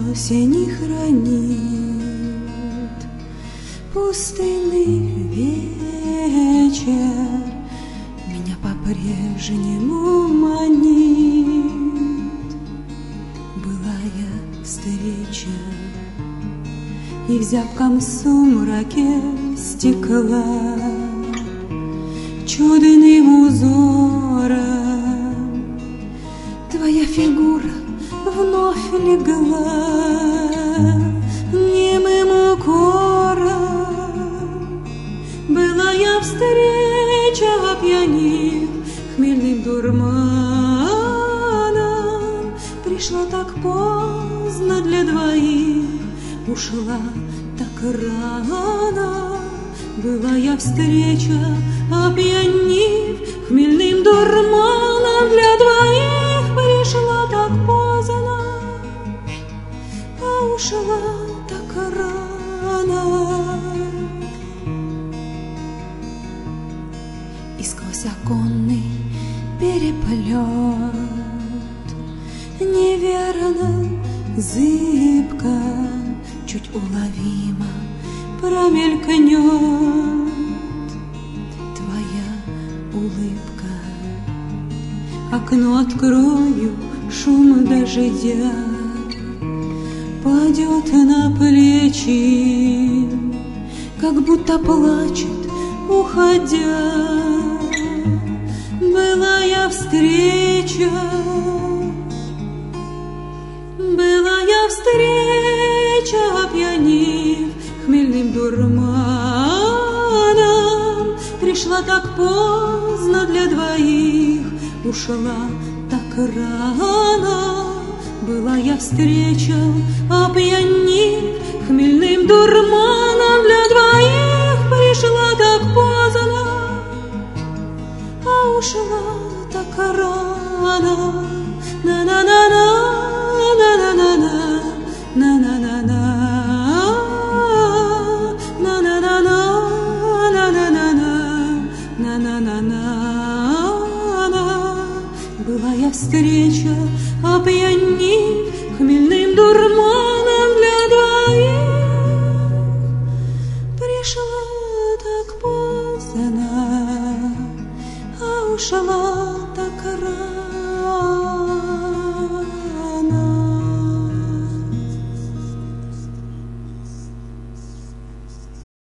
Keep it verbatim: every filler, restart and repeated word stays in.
осень не хранит пустынный вечер, меня по-прежнему манит былая встреча, и в зябком сумраке стекла чудным узором твоя фигура вновь легла немым укором. Былая встреча опьянив хмельным дурманом, пришла так поздно для двоих, ушла так рано. Былая встреча опьянив хмельным дурманом, для двоих пришла так поздно, а ушла так рано. И сквозь оконный переплет неверно, зыбко, чуть уловимо промелькнет твоя улыбка. Окно открою, шум дождя падет на плечи, как будто плачет, уходя. Былая встреча, былая встреча опьянив хмельным дурманом, пришла так поздно для двоих, ушла так рано. Былая встреча опьянив хмельным дурманом,